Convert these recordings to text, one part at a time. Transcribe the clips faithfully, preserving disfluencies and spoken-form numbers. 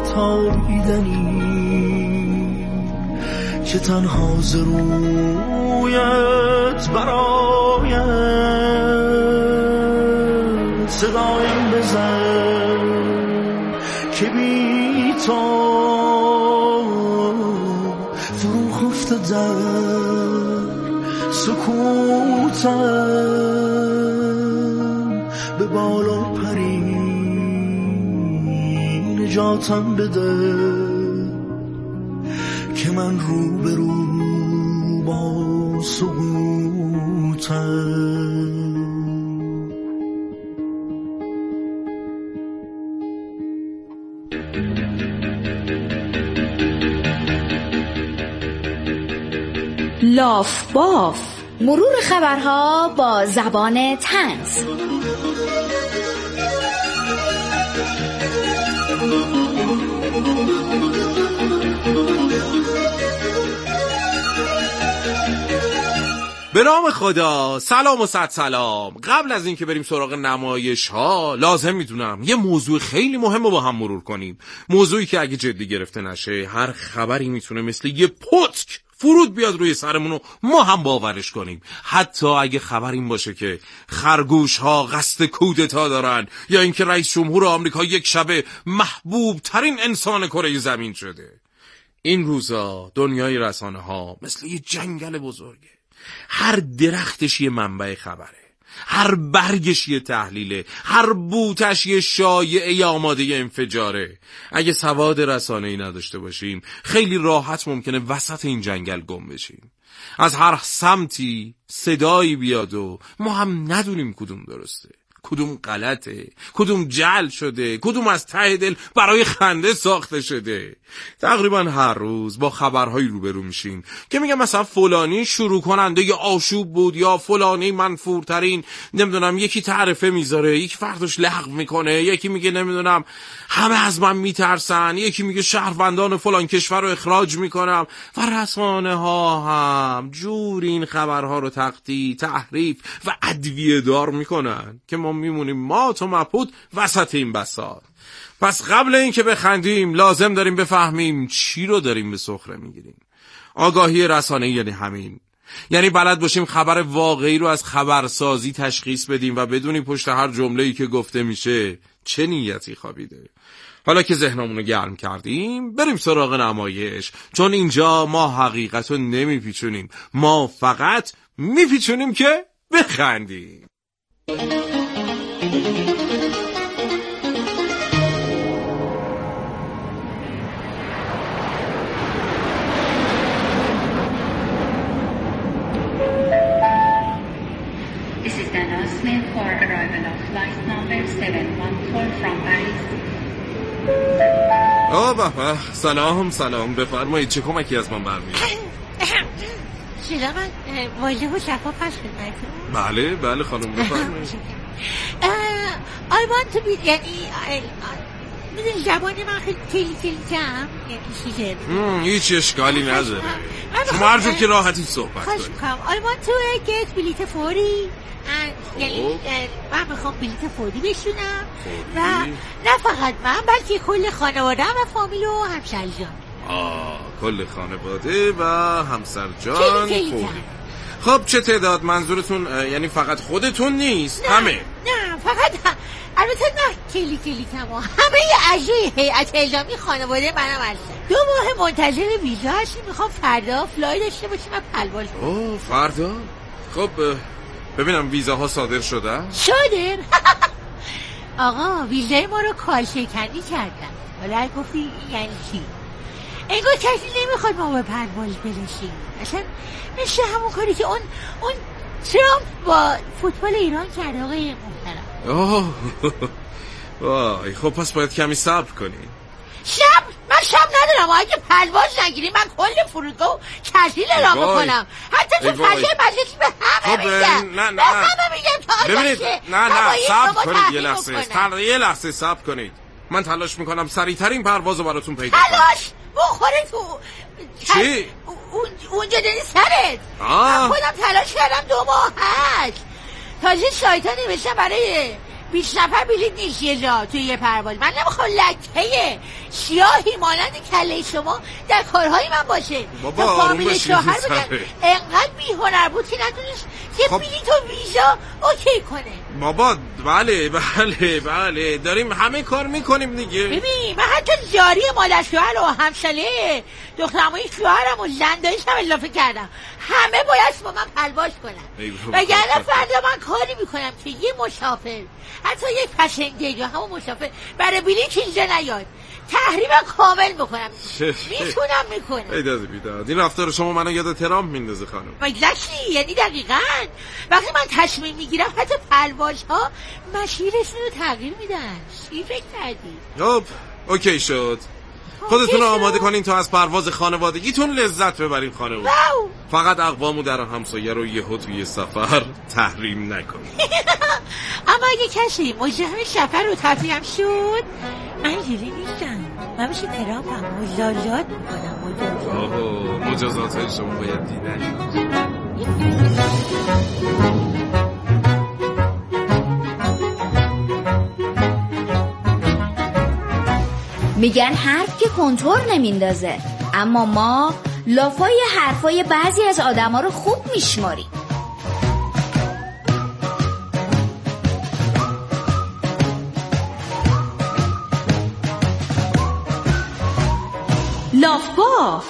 تابیدنی که تنها ز رویت براید صدایم بزن که بی تو فرو خفته در سکوتم به بالا پری نجاتم بده که من رو به رو با سقوطم. لاف باف، مرور خبرها با زبان طنز. به نام خدا، سلام و صد سلام. قبل از اینکه بریم سراغ نمایش ها لازم میدونم یه موضوع خیلی مهم رو با هم مرور کنیم. موضوعی که اگه جدی گرفته نشه هر خبری میتونه مثل یه پتک فرود بیاد روی سرمون و ما هم باورش کنیم، حتی اگه خبر این باشه که خرگوش ها قصد کودتا دارن یا اینکه رئیس جمهور آمریکا یک شبه محبوب ترین انسان کره زمین شده. این روزا دنیای رسانه ها مثل یه جنگل بزرگه. هر درختش یه منبع خبره، هر برگش یه تحلیله، هر بوتش یه شایعه آماده انفجاره. اگه سواد رسانه‌ای نداشته باشیم خیلی راحت ممکنه وسط این جنگل گم بشیم. از هر سمتی صدایی بیاد و ما هم ندونیم کدوم درسته، کدوم غلطه، کدوم جعل شده، کدوم از ته دل برای خنده ساخته شده. تقریبا هر روز با خبرهایی روبرو میشیم که میگم مثلا فلانی شروع کننده یا آشوب بود یا فلانی منفورترین، نمیدونم یکی تعرفه میذاره، یکی فرداش لغو میکنه، یکی میگه نمیدونم همه از من میترسن، یکی میگه شهروندان فلان کشور رو اخراج میکنم. و رسانه ها هم جور این خبرها رو تقطیع، تحریف و ادویه دار میکنن که ما میمونیم ما تو مبهوت وسط این بساط. پس قبل این که بخندیم لازم داریم بفهمیم چی رو داریم به سخره میگیریم. آگاهی رسانه‌ای یعنی همین، یعنی بلد باشیم خبر واقعی رو از خبرسازی تشخیص بدیم و بدونیم پشت هر جمله‌ای که گفته میشه چه نیتی خوابیده. حالا که ذهنمونو گرم کردیم بریم سراغ نمایش، چون اینجا ما حقیقتو نمیپیچونیم، ما فقط میپیچونیم که بخندیم. This is the announcement for arrival of flight number seven one four from Paris. آه بابا، سلام سلام، بفرمایید چه کمکی از من برمیاد؟ سلام، واژه و شفاف هست خدمتتون؟ بله بله خانم بفرمایید. I want to be یعنی میدونی زبان من خیلی تیلی تیلی کم یعنی چیزه هیچ اشکالی نداره، شما هر جور که راحتی صحبت کنید. خوش میکنم. I want to get بلیت فوری، یعنی من میخوام بلیت فوری بشونم و نه فقط من بلکه کل خانواده و فامیل و همسر جان. آه کل خانواده و همسر جان فوری. خب چه تعداد منظورتون؟ یعنی فقط خودتون نیست؟ نه، همه؟ نه فقط البته نه کلی کلی کما همه اعضای هیئت اعلامی خانواده منم هستن. دو ماه منتظر ویزا هستیم، میخوام فردا فلای داشته باشیم و پلواز. اوه فردا؟ خب ببینم ویزاها صادر شده؟ صادر؟ آقا ویزای ما رو کال شکنی کردن. حالا گفتی یعنی چی؟ انگار کسی نمیخواد ما به پرواز برسیم، اصلا مثل همون کاری که اون اون ترامپ با فوتبال ایران کرده آقای محترم. اوه وای خب پس باید کمی صبر کنیم. صبر؟ من صبر ندارم، اگه پرواز نگیری من کل فرودگاه و تعطیل اعلام میکنم، حتی تو فضای مجلسی به همه میگم، نه نه به همه میگم تا ببینید نه نه صبر کنید یه لحظه تر... یه لحظه صبر کنید، من تلاش میکنم سریعترین پرواز رو براتون پیدا کنم. تلاش؟ بخوره تو چی؟ اونجا داری سرت. من خودم تلاش کردم دو ماه هست، تازه سایت ها نوشتم برای بیست نفر بلیط نیست یه جا توی یه پرواز. من نمیخوام لکه سیاهی مانند کله شما در کارهای من باشه. بابا تا آروم فامیل باشید شوهر یه بگن ذره. انقدر بی‌هنر بود که نتونست که خب. بلیط و ویزا اوکی کنه. بابا بله بله بله داریم همه کار میکنیم دیگه. ببین من حتی جاری مادر شوهر و همساله دخترموی شوهرم و زندایش هم اضافه کردم. همه باید با من پلواش کنن، وگرنه فردا من کاری میکنم که یه مسافر حتی یک پسنجر یا همون مسافر برای بلیط اینجا نیاد. تحریم کامل میکنم. میتونم میکنم. ای داده بیداد این رفتار شما منو یاد ترامپ میندازه خانم. مگزشی یعنی دقیقاً وقتی من تصمیم میگیرم حتی پرواز ها مسیرشون رو تغییر میدن. چی فکر کردی؟ خب اوکی شد. خودتون رو آماده کنین تا از پرواز خانوادگیتون لذت ببرین خانم. واو. فقط اقوامو در همسایه رو یهو توی سفر تحریم نکنین. اما اگه کسی مزاحم سفر رو تفریحم شد من جوری نیستم. من میشه ترامپم مجازات میکنم. مجازات آه مجازات های شما باید دیدن. میگن حرف که کنتور نمیندازه، اما ما لافای حرفای بعضی از آدما رو خوب میشماریم. لافباف.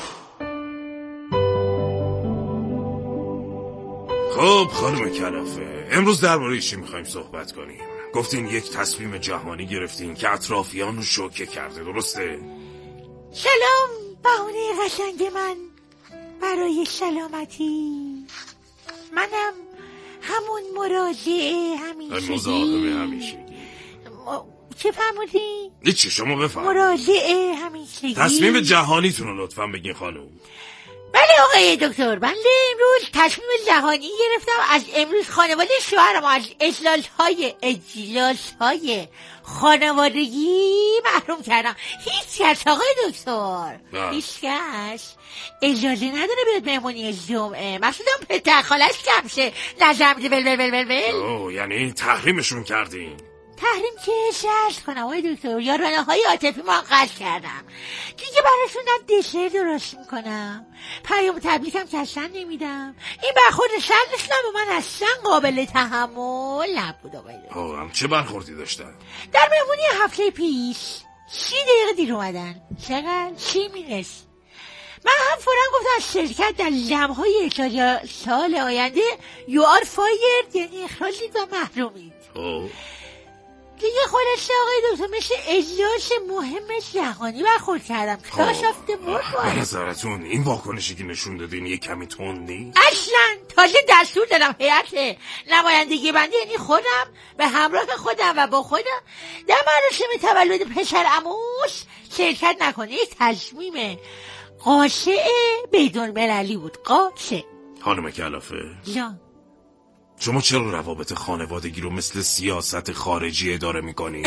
خب خانم کلافه امروز درباره چی میخوایم صحبت کنیم؟ گفتین یک تصمیم جهانی گرفتین که اطرافیان رو شوکه کرده، درسته؟ سلام بهونه قشنگ من برای سلامتی. منم همون مراجعه همیشگی. مزاحم همیشگی. م... چه فرمودی؟ هیچی شما بفرمایید. مراجعه همیشگی. تصمیم جهانیتون رو لطفاً بگین خانم. بله آقای دکتر، بنده امروز تصمیم جهانی گرفتم از امروز خانواده شوهرم از اجلال های اجلال های خانوادگی محروم کردم. هیچ کس آقای دکتر هیچ کس اجازه نداره بیاد مهمونی جمعه، مخصوصا پدر خالش کمشه نظر میده بل بل بل بل بل. اوه یعنی تحریمشون کردین؟ تحریم که شرط کنم آقای دکتر، یارانه های عاطفی منقطع کردم دیگه. براشون نه دسر درست میکنم، پیام تبلیغم که اصلا نمیدم. این برخورد شرطشون به من اصلا قابل تحمل نبود آقای دکتر. آه چه برخوردی داشتن؟ در مهمونی هفته پیش سی دقیقه دیر اومدن. چقدر؟ چی میرس؟ من هم فوراً گفتم از شرکت در لمحهای اخراج سال آینده you are fired، یعنی اخراجید و محرومید. اوه دیگه خودش آقای دکتر مثل اجلاس مهم جهانی برخورد کردم. کلاس آفت مورد به نظرتون این واکنشی که نشون دادین یه کمی تند نیست؟ اصلا تازه دستور دادم هیئت نمایندگی بنده، یعنی خودم به همراه خودم و با خودم در مراسم تولد پسر عموش شرکت نکنه. یک تصمیم قاطع بدون مللی بود. قاطع. خانم کلافه جان شما چرا روابط خانوادگی رو مثل سیاست خارجی اداره میکنی؟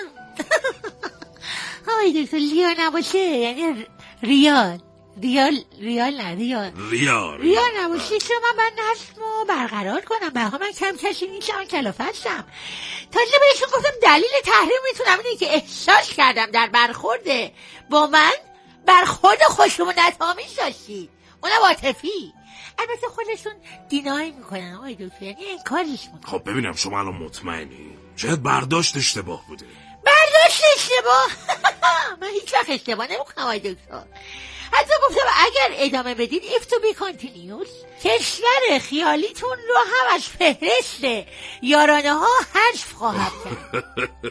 آقای دکتر لیال نباشه یعنی ریال ریال ریال نه ریال ریال ریال نباشه شما من نظم رو برقرار کنم. برها من کم کشی نیستم، کلافه هستم. تازه بهشون گفتم دلیل تحریم میتونم اینه که احساس کردم در برخورد با من برخورد خشونت آمیز داشتید، اونم عاطفی. البته خودشون دینای میکنن آقای دکتر، یعنی انکارش میکنن. خب ببینم شما الان مطمئنی؟ شاید برداشت اشتباه بوده. برداشت اشتباه؟ من هیچ وقت اشتباه نمیکنم آقای دکتر. حتی گفتم اگر ادامه بدید if to be continued کشور خیالیتون رو هم از فهرست یارانه ها حذف خواهد کرد.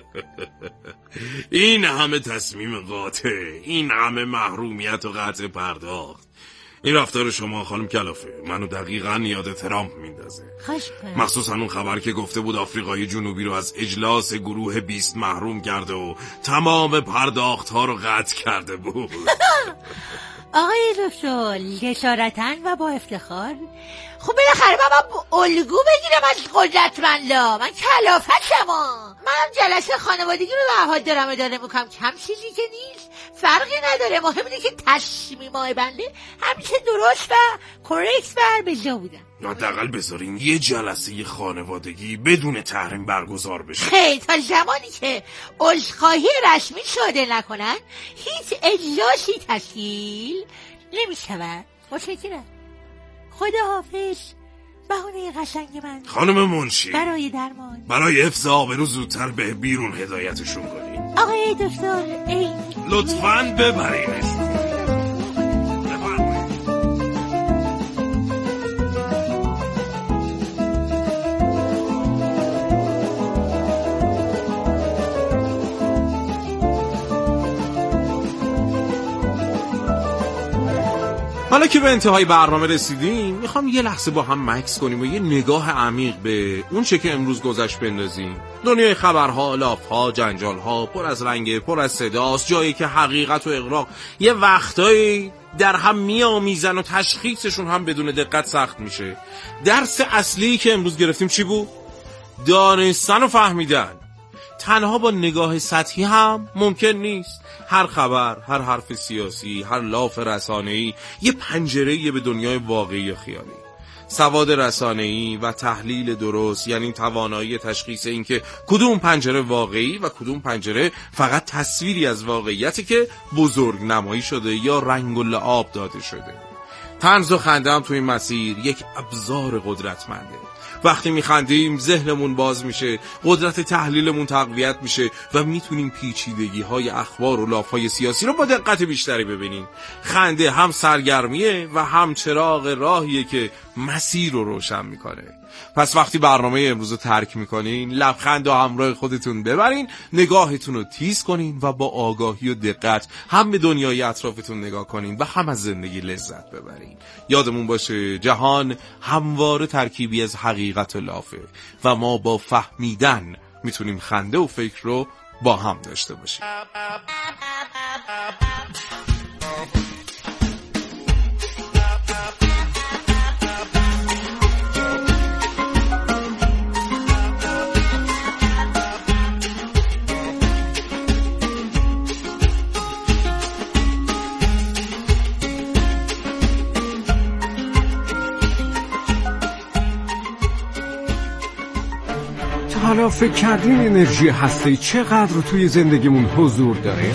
این همه تصمیم قاطع، این همه محرومیت و قطع پرداخت، این رفتار شما خانم کلافه منو دقیقاً یاد ترامپ میندازه. خوش کنم. مخصوصا اون خبر که گفته بود آفریقای جنوبی رو از اجلاس گروه بیست محروم کرده و تمام پرداخت ها رو قطع کرده بود. آقای دکتر جسارتاً و با افتخار خب بالاخره بابا الگو بگیرم از قدرتمندا. من کلافتمم. منم جلسه خانوادگی رو به حال دارم اداره میکنم. کم چیزی که نیست، فرقی نداره. مهم اینه که تصمیمای بنده همیشه درست و کرکت بر بجا بودن. حداقل بذارین یه جلسه خانوادگی بدون تحریم برگزار بشه. خیلی تا زمانی که عذرخواهی رسمی صادر نکنن هیچ اجلاسی تشکیل نمیشود. متشکرم. خداحافظ بهونه قشنگ من. خانم منشی، برای درمان، برای حفظ آبرو زودتر به بیرون هدایتشون کنین. آقای دکتر ای لطفاً ببرینش. حالا که به انتهای برنامه رسیدیم، میخوام یه لحظه با هم مکس کنیم و یه نگاه عمیق به اون چه که امروز گذشت بندازیم. دنیای خبرها، لافها، جنجالها، پر از رنگه، پر از صداست، جایی که حقیقت و اغراق یه وقتایی در هم میامیزن و تشخیصشون هم بدون دقت سخت میشه. درس اصلی که امروز گرفتیم چی بود؟ دانستن و فهمیدن. تنها با نگاه سطحی هم ممکن نیست. هر خبر، هر حرف سیاسی، هر لاف رسانه‌ای یه پنجره‌ای به دنیای واقعی یا خیالی. سواد رسانه‌ای و تحلیل درست یعنی توانایی تشخیص این که کدوم پنجره واقعی و کدوم پنجره فقط تصویری از واقعیتی که بزرگ نمایی شده یا رنگ و لعاب داده شده. طنز و خنده هم تو این مسیر یک ابزار قدرتمنده. وقتی میخندیم ذهنمون باز میشه، قدرت تحلیلمون تقویت میشه و میتونیم پیچیدگی های اخبار و لافهای سیاسی رو با دقت بیشتری ببینیم. خنده هم سرگرمیه و هم چراغ راهیه که مسیر رو روشن میکنه. پس وقتی برنامه امروز رو ترک میکنین، لبخند و همراه خودتون ببرین، نگاهتون رو تیز کنین و با آگاهی و دقت هم به دنیای اطرافتون نگاه کنین و هم از زندگی لذت ببرین. یادمون باشه جهان همواره ترکیبی از حقیقت و لافه و ما با فهمیدن میتونیم خنده و فکر رو با هم داشته باشیم. حالا فکر کردین انرژی هسته‌ای چقدر توی زندگیمون حضور داره؟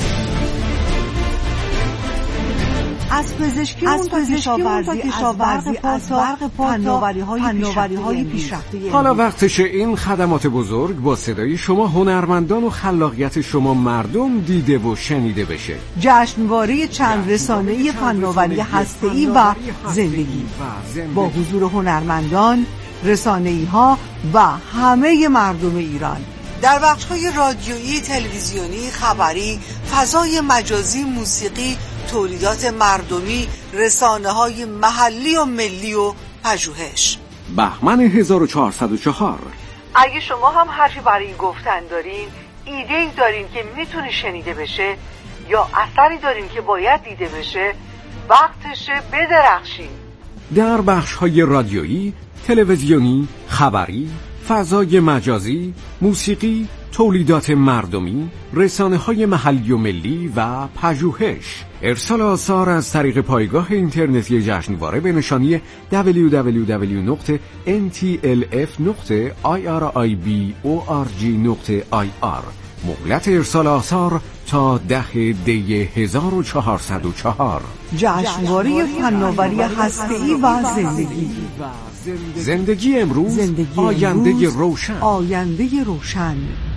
از پزشکی اون تا کشاورزی، کشاورزی از برق پا، فناوری‌های پیشرفته. حالا وقتشه این خدمات بزرگ با صدای شما هنرمندان و خلاقیت شما مردم دیده و شنیده بشه. جشنواره چند رسانه‌ای فناوری هسته‌ای و زندگی با حضور هنرمندان، رسانه‌ای‌ها و همه مردم ایران در بخش‌های رادیویی، تلویزیونی، خبری، فضای مجازی، موسیقی، تولیدات مردمی، رسانه‌های محلی و ملی و پژوهش. بهمن هزار و چهارصد و چهار. اگه شما هم حرفی برای گفتن دارین، ایده‌ای دارین که میتونه شنیده بشه یا اثری دارین که باید دیده بشه، وقتشه بدرخشین. در بخش‌های رادیویی، تلویزیونی، خبری، فضای مجازی، موسیقی، تولیدات مردمی، رسانه‌های محلی و ملی و پژوهش. ارسال آثار از طریق پایگاه اینترنتی جشنواره به نشانی دبلیو دبلیو دبلیو دات ان تی ال اف دات آی آر آی بی او آر جی دات آی آر. مهلت ارسال آثار تا ده دی هزار و چهارصد و چهار. جشنواره فناوری هسته‌ای و زندگی. زندگی امروز، زندگی آینده امروز، روشن. آینده روشن.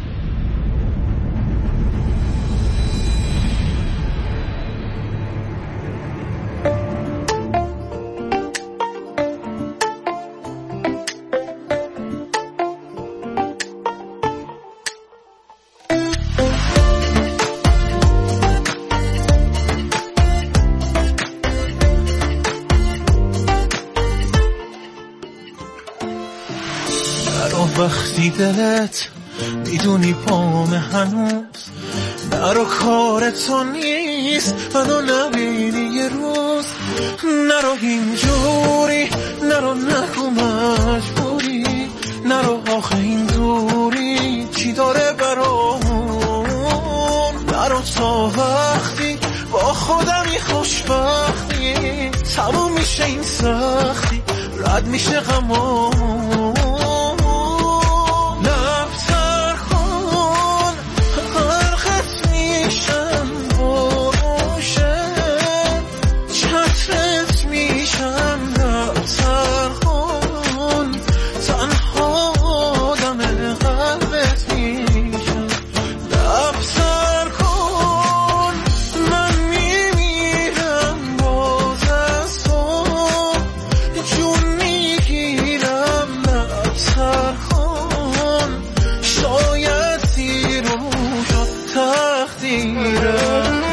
وقتی دلت میدونی پام هنوز برا کار تو نیست، نیست منو نبینی یه روز. نرو اینجوری، نرو نگو مجبوری، نرو آخه این دوری چی داره برامون. نرو تا وقتی با خودمی خوشبختی تموم میشه این سختی، رد میشه غمامون. لبتر کن غرقت میشم بروشه، چترت میشم. لبتر کن تنها آدم قلبت میشم. لبتر کن من میمیرم باز از تو، جون میگیرم. لبتر کن شاید تیر و شد تقدیرم.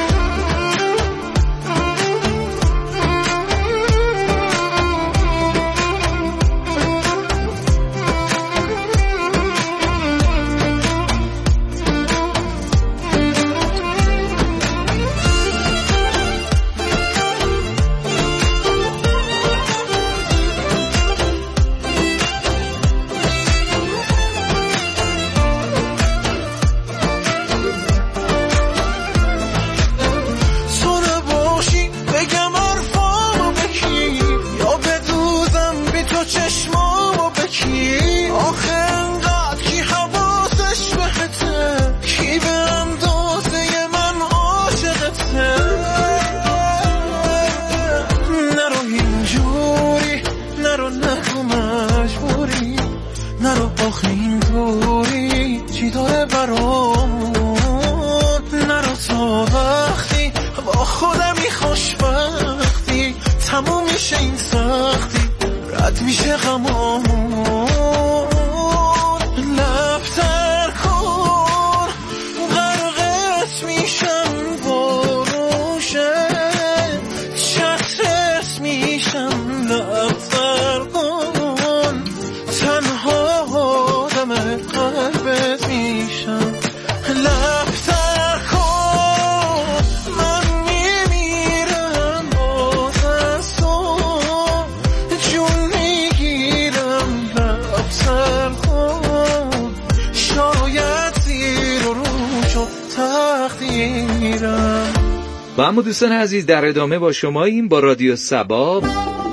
و اما دوستان عزیز در ادامه با شماییم با رادیو سبا.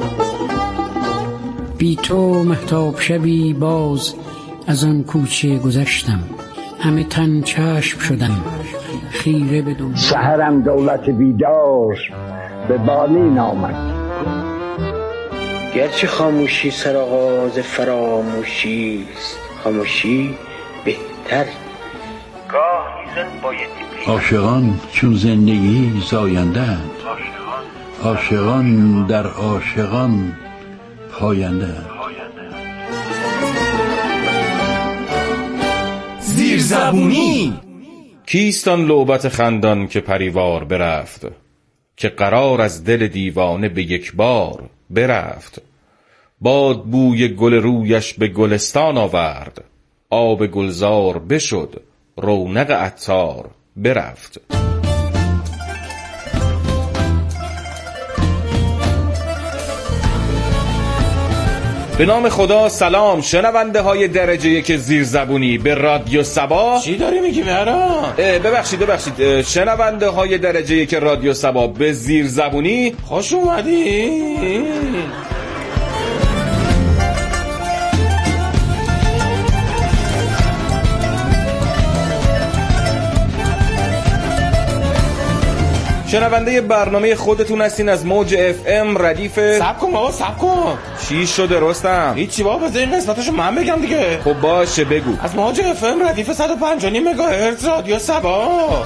بی تو مهتاب شبی باز از آن کوچه گذشتم، همه تن چشم شدم خیره بدون. سحرم دولت بیدار به بالین آمد، گرچه خاموشی سرآغاز فراموشی است، خاموشی بهتر. گاه میزن باید عاشقان چون زندگی زاینده‌اند، عاشقان در عاشقان پاینده‌اند. زیرزبونی. کیست آن لعبت خندان که پریوار برفت، که قرار از دل دیوانه به یک بار برفت. باد بوی گل رویش به گلستان آورد، آب گلزار بشد رونق عطار برفت. به نام خدا. سلام شنونده های درجه یک زیرزبونی به رادیو سبا. چی داری میگی مهران؟ ببخشید ببخشید شنونده های درجه یک رادیو سبا به زیرزبونی خوش اومدی. شنونده برنامه خودتون هستین از موج اف ام ردیف. سب کن بابا سب کن. چی شده رستم؟ هیچی بابا، بذار این قسمتشو من بگم دیگه. خب باشه بگو. از موج اف ام ردیف صد و پنج و نیم مگاهرتز رادیو سبا.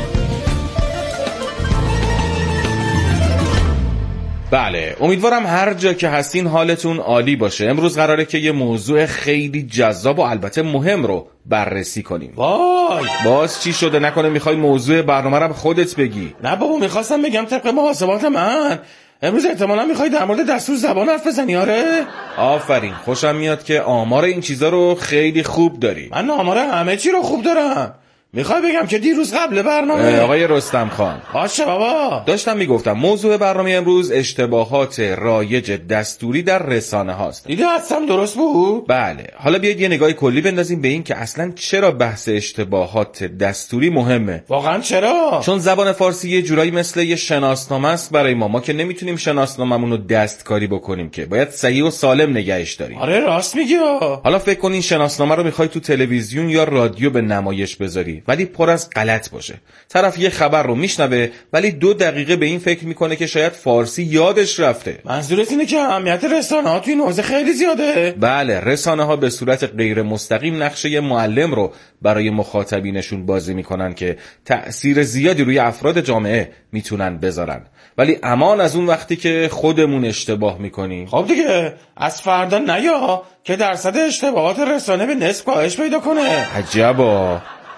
بله امیدوارم هر جا که هستین حالتون عالی باشه. امروز قراره که یه موضوع خیلی جذاب و البته مهم رو بررسی کنیم. وای باز چی شده؟ نکنه میخوای موضوع برنامه رو خودت بگی؟ نه بابا، میخواستم بگم طبق محاسبات من امروز احتمالاً میخوای در مورد دستور زبان حرف بزنی. آره آفرین، خوشم میاد که آمار این چیزا رو خیلی خوب داری. من آمار همه چی رو خوب دارم. میخوای بگم که دیروز قبل برنامه آقای رستم خان باشه بابا داشتم میگفتم موضوع برنامه امروز اشتباهات رایج دستوری در رسانه هاست. دیده هستم درست بود؟ بله. حالا بیایید یه نگاهی کلی بندازیم به این که اصلا چرا بحث اشتباهات دستوری مهمه. واقعا چرا؟ چون زبان فارسی یه جورایی مثل یه شناسنامه است برای ما. ما که نمیتونیم شناسنامه‌مون رو دستکاری بکنیم که باید صحیح و سالم نگهش داریم. آره راست میگی. حالا فکر کن این شناسنامه رو میخوای تو تلویزیون یا رادیو به نمایش بذاری ولی پر از غلط باشه. طرف یه خبر رو میشنوه ولی دو دقیقه به این فکر میکنه که شاید فارسی یادش رفته. منظورت اینه که اهمیت رسانه‌ها تو این حوزه خیلی زیاده؟ بله، رسانه‌ها به صورت غیر مستقیم نقشه معلم رو برای مخاطبینشون بازی میکنن که تأثیر زیادی روی افراد جامعه میتونن بذارن. ولی امان از اون وقتی که خودمون اشتباه میکنیم. خب دیگه از فردا نیا که درصد اشتباهات رسانه به نصف کاهش پیدا کنه. عجبا.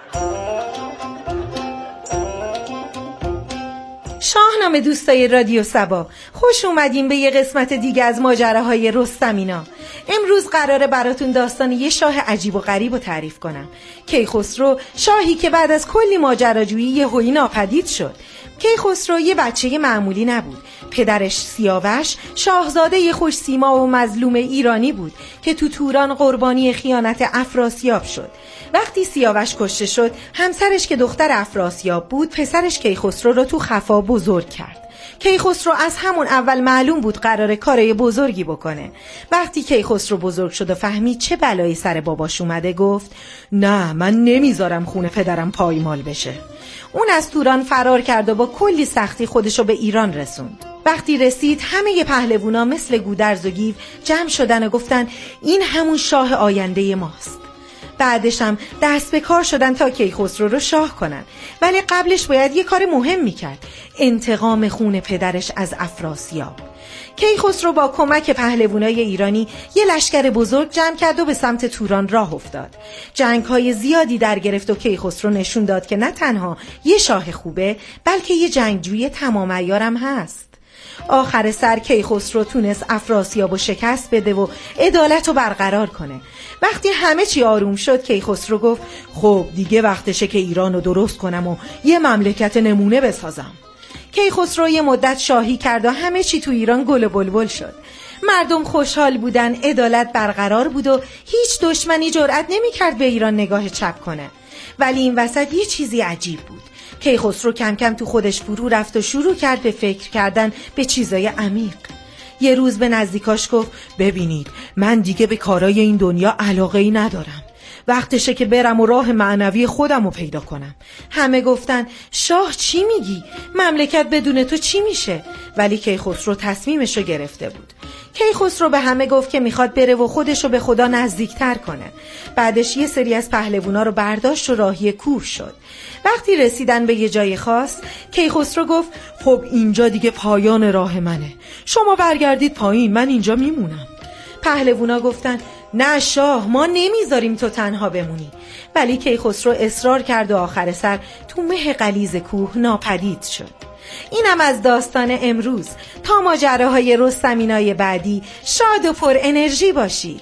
شاهنامه دوستای رادیو سبا، خوش اومدین به یه قسمت دیگه از ماجراهای رستمینا. امروز قراره براتون داستان یه شاه عجیب و غریب رو تعریف کنم. کیخسرو، شاهی که بعد از کلی ماجراجویی یهویی ناپدید شد. کیخسرو یه بچه معمولی نبود. پدرش سیاوش شاهزاده خوش سیما و مظلوم ایرانی بود که تو توران قربانی خیانت افراسیاب شد. وقتی سیاوش کشته شد، همسرش که دختر افراسیاب بود پسرش کیخسرو رو تو خفا بزرگ کرد. کیخسرو از همون اول معلوم بود قراره کارای بزرگی بکنه. وقتی کیخسرو بزرگ شد و فهمید چه بلایی سر باباش اومده گفت نه، من نمیذارم خون پدرم پایمال بشه. اون از توران فرار کرد و با کلی سختی خودشو به ایران رسوند. وقتی رسید همه پهلوونا مثل گودرز و گیو جمع شدن و گفتن این همون شاه آینده ماست. بعدش هم دست به کار شدن تا کیخسرو رو شاه کنن، ولی قبلش باید یه کار مهم میکرد: انتقام خون پدرش از افراسیاب. کیخسرو با کمک پهلوانای ایرانی یه لشکر بزرگ جمع کرد و به سمت توران راه افتاد. جنگ‌های زیادی در گرفت و کیخسرو نشون داد که نه تنها یه شاه خوبه بلکه یه جنگجوی تمام عیارم هست. آخر سر کیخسرو تونست افراسیاب و شکست بده و عدالت رو برقرار کنه. وقتی همه چی آروم شد کیخسرو گفت خب دیگه وقتشه که ایران رو درست کنم و یه مملکت نمونه بسازم. کیخسرو یه مدت شاهی کرد و همه چی تو ایران گل و بلبل شد. مردم خوشحال بودن، عدالت برقرار بود و هیچ دشمنی جرأت نمی‌کرد به ایران نگاه چپ کنه. ولی این وسط یه چیزی عجیب بود. کیخسرو کم کم تو خودش فرو رفت و شروع کرد به فکر کردن به چیزای عمیق. یه روز به نزدیکاش گفت ببینید، من دیگه به کارای این دنیا علاقه‌ای ندارم. وقتشه که برم و راه معنوی خودم رو پیدا کنم. همه گفتن شاه چی میگی؟ مملکت بدون تو چی میشه؟ ولی کیخسرو تصمیمش رو گرفته بود. کیخسرو به همه گفت که میخواد بره و خودش رو به خدا نزدیکتر کنه. بعدش یه سری از پهلوونا رو برداشت و راهی کوه شد. وقتی رسیدن به یه جای خاص، کیخسرو گفت خب اینجا دیگه پایان راه منه. شما برگردید پایین، من اینجا میمونم. پهلوونا گفتن نه شاه، ما نمیذاریم تو تنها بمونی. ولی کیخسرو اصرار کرد و آخر سر تو مه غلیظ کوه ناپدید شد. اینم از داستان امروز. تا ماجراهای رستمینای بعدی شاد و پر انرژی باشید.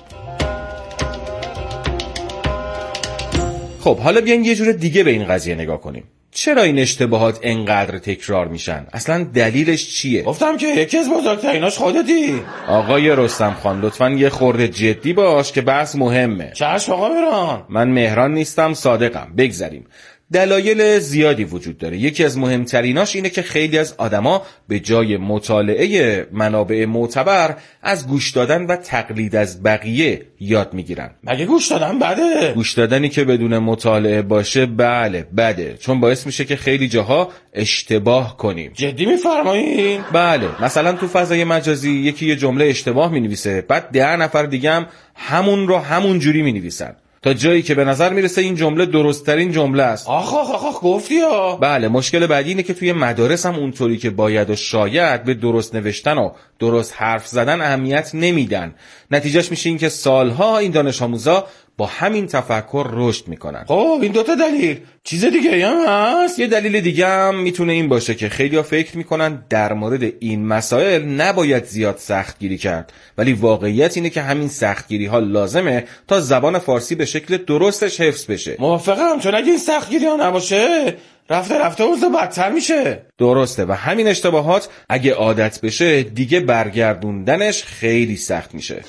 خب حالا بیاین یه جور دیگه به این قضیه نگاه کنیم. چرا این اشتباهات انقدر تکرار میشن؟ اصلا دلیلش چیه؟ گفتم که یکی از بزرگتریناش خودتی. آقای رستم خان لطفاً یه خورده جدی باش که بحث مهمه. چشم آقا مهران. من مهران نیستم، صادقم. بگذریم. دلایل زیادی وجود داره. یکی از مهمتریناش اینه که خیلی از آدما به جای مطالعه منابع معتبر از گوش دادن و تقلید از بقیه یاد میگیرن. مگه گوش دادن بده؟ گوش دادنی که بدون مطالعه باشه بله بده، چون باعث میشه که خیلی جاها اشتباه کنیم. جدی میفرمایین؟ بله، مثلا تو فضای مجازی یکی یه جمله اشتباه مینویسه، بعد ده نفر دیگه هم همون رو همون جوری مینویسن تا جایی که به نظر میرسه این جمله درست‌ترین جمله است. آخ آخ آخ گفتی ها. بله، مشکل بعدی اینه که توی مدارس هم اونطوری که باید و شاید به درست نوشتن و درست حرف زدن اهمیت نمیدن. نتیجهش میشه این که سالها این دانش آموزا با همین تفکر رشد میکنن. خب این دوتا دلیل، چیز دیگه هم هست؟ یه دلیل دیگه هم میتونه این باشه که خیلی‌ها فکر میکنن در مورد این مسائل نباید زیاد سختگیری کرد، ولی واقعیت اینه که همین سختگیری ها لازمه تا زبان فارسی به شکل درستش حفظ بشه. موافقم، چون اگه این سختگیری ها نباشه رفته رفته اوضاع بدتر میشه. درسته و همین اشتباهات اگه عادت بشه دیگه برگردوندنش خیلی سخت میشه.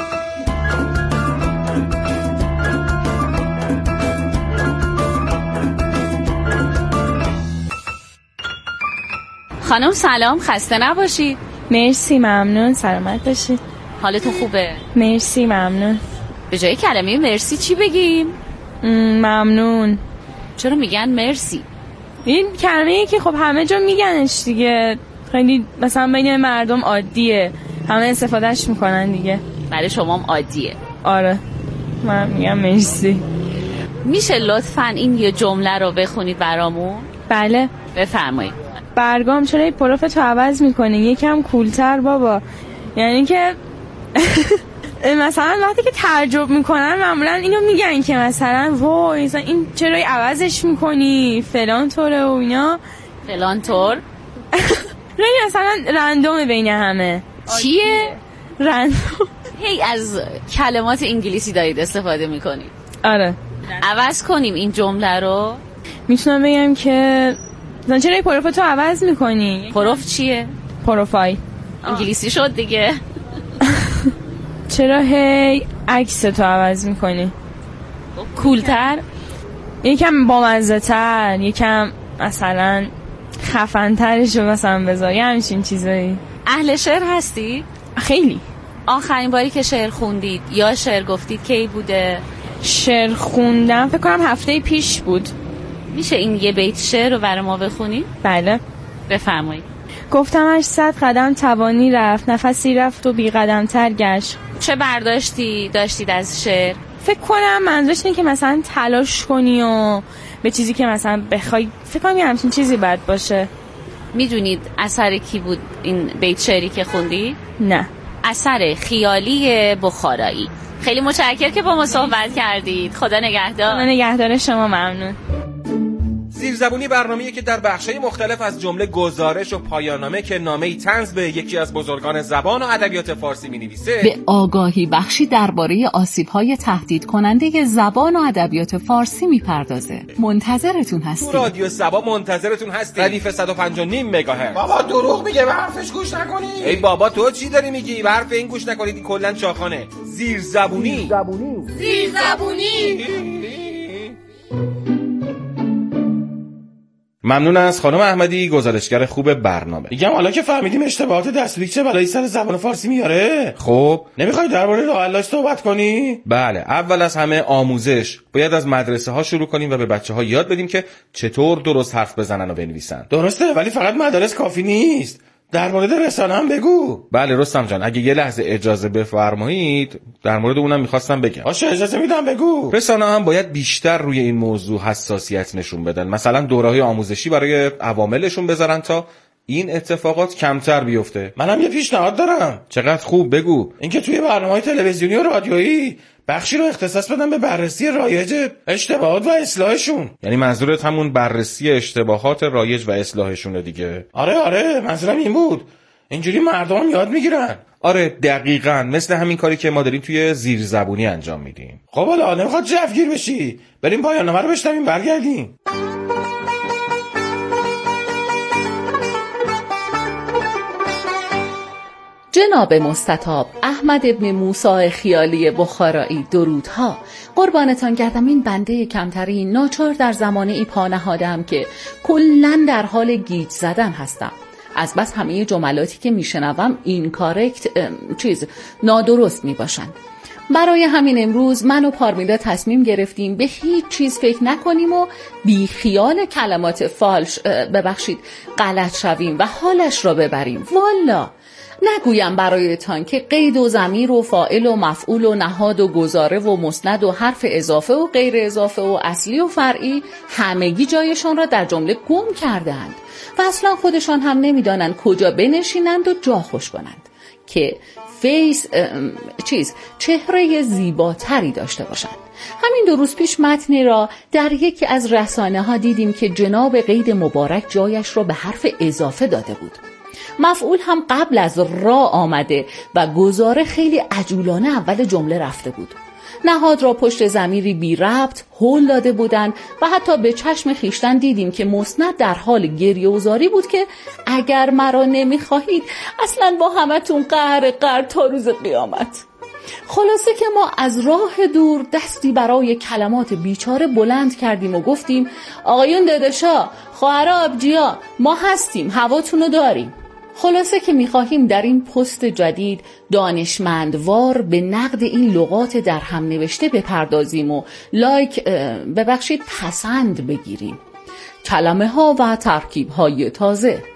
خانم سلام، خسته نباشید. مرسی، ممنون، سلامت باشید. حالتون خوبه؟ مرسی، ممنون. به جای کلمه مرسی چی بگیم؟ ممنون. چرا میگن مرسی؟ این کلمه‌ای که خب همه جا میگنش دیگه، خیلی مثلا بین مردم عادیه، همه استفادهش میکنن دیگه. برای شما هم عادیه؟ آره، من میگم مرسی. میشه لطفاً این یه جمله رو بخونید برامون؟ بله. بفرمایید. برگام چرا این پروفتو عوض میکنی؟ یکم کولتر بابا. یعنی که مثلا وقتی که تعجب میکنن معمولا اینو میگن که مثلا وای مثلا این چرا عوضش میکنی فلان طوره و اینا. فلان طور رنی مثلا رندومه بین همه. چیه؟ رندوم. هی از کلمات انگلیسی دارید استفاده میکنید. آره. عوض کنیم این جمله رو. میتونم بگم که مثلا چرا پروفایل تو عوض میکنی؟ پروف چیه؟ پروفایل انگلیسی شد دیگه. چرا هی عکس تو عوض میکنی؟ کولتر، یکم بامزه تر، یکم مثلا خفن ترشو مثلا بذار، یه همچین چیزایی. اهل شعر هستی؟ خیلی. آخرین باری که شعر خوندید یا شعر گفتید کی بوده؟ شعر خوندم فکر کنم هفته پیش بود. میشه این یه بیت شعر رو برای ما بخونید؟ بله. بفرمایید. گفتمش صد قدم توانی رفت، نفسی رفت و بی قدم تر گشت. چه برداشتی داشتید از شعر؟ فکر کنم منظورش اینه که مثلا تلاش کنی و به چیزی که مثلا بخوای، فکر کنم یه همچین چیزی باید باشه. میدونید اثر کی بود این بیت شعری که خوندی؟ نه. اثر خیالی بخارایی. خیلی متشکرم که با ما صحبت کردید. خدا نگهدار. خدا نگهدار شما. ممنون. زیرزبونی برنامه‌ای که در بخش‌های مختلف از جمله گزارش و پایان‌نامه که نامه‌ای طنز به یکی از بزرگان زبان و ادبیات فارسی می‌نویسه، به آگاهی بخشی درباره آسیب‌های تهدید کننده زبان و ادبیات فارسی می‌پردازه. منتظرتون هستیم. تو رادیو سبا منتظرتون هستیم. ردیف صد و پنج و نیم مگاهرتز. بابا دروغ میگه، به حرفش گوش نکنید. ای بابا تو چی داری میگی؟ به حرف این گوش نکنید، این کلاً چاخانه. زیرزبونی. زیرزبونی. زیرزبونی. ممنون از خانم احمدی، گزارشگر خوب برنامه. میگم حالا که فهمیدیم اشتباهات دستوری چه بلایی سر زبان فارسی میاره، خب نمیخوای درباره راه حلش صحبت کنی؟ بله، اول از همه آموزش. باید از مدرسه ها شروع کنیم و به بچه ها یاد بدیم که چطور درست حرف بزنن و بنویسن. درسته، ولی فقط مدارس کافی نیست. در مورد رسانه هم بگو. بله رستم جان، اگه یه لحظه اجازه بفرمایید در مورد اونم میخواستم بگم. باشه اجازه میدم، بگو. رسانه هم باید بیشتر روی این موضوع حساسیت نشون بدن، مثلا دوره‌های آموزشی برای عواملشون بذارن تا این اتفاقات کمتر بیفته. منم یه پیشنهاد دارم. چقدر خوب، بگو. اینکه توی برنامه‌های تلویزیونی و رادیویی بخشی رو اختصاص بدن به بررسی رایج اشتباهات و اصلاحشون. یعنی منظورت همون بررسی اشتباهات رایج و اصلاحشونه دیگه؟ آره آره، منظورم این بود. اینجوری مردم یاد میگیرن. آره دقیقاً، مثل همین کاری که ما داریم توی زیرزبونی انجام میدیم. خب حالا نمیخواد جوگیر بشی، بریم پایان‌نامه رو بشنویم برگردیم. جناب مستطاب احمد ابن موسی خیالی بخارایی، درودها. قربانتان گردم، این بنده کمتری ناچار در زمانه ای پا نهادم که کلن در حال گیج زدن هستم. از بس همه جملاتی که میشنوم این کارکت چیز نادرست میباشند. برای همین امروز من و پارمیلا تصمیم گرفتیم به هیچ چیز فکر نکنیم و بی خیال کلمات فالش ببخشید غلط شویم و حالش را ببریم. والا نگویم برایتان که قید و ضمیر و فاعل و مفعول و نهاد و گزاره و مسند و حرف اضافه و غیر اضافه و اصلی و فرعی همگی جایشان را در جمله گم کردند و اصلا خودشان هم نمیدانند کجا بنشینند و جا خوش کنند. که فیس چیز چهره زیباتری داشته باشند. همین دو روز پیش متنی را در یکی از رسانه ها دیدیم که جناب قید مبارک جایش را به حرف اضافه داده بود. مفعول هم قبل از را آمده و گزاره خیلی عجولانه اول جمله رفته بود. نهاد را پشت ضمیری بی ربط هول داده بودند و حتی به چشم خیشتن دیدیم که مسند در حال گریه و زاری بود که اگر مرا نمیخواهید اصلا با همتون قهر قهر تا روز قیامت. خلاصه که ما از راه دور دستی برای کلمات بیچاره بلند کردیم و گفتیم آقایون داداشا، خواهرا آبجیا، ما هستیم، هواتونو داریم. خلاصه که می‌خواهیم در این پست جدید دانشمندوار به نقد این لغات در هم نوشته بپردازیم و لایک ببخشید پسند بگیریم. کلمه ها و ترکیب های تازه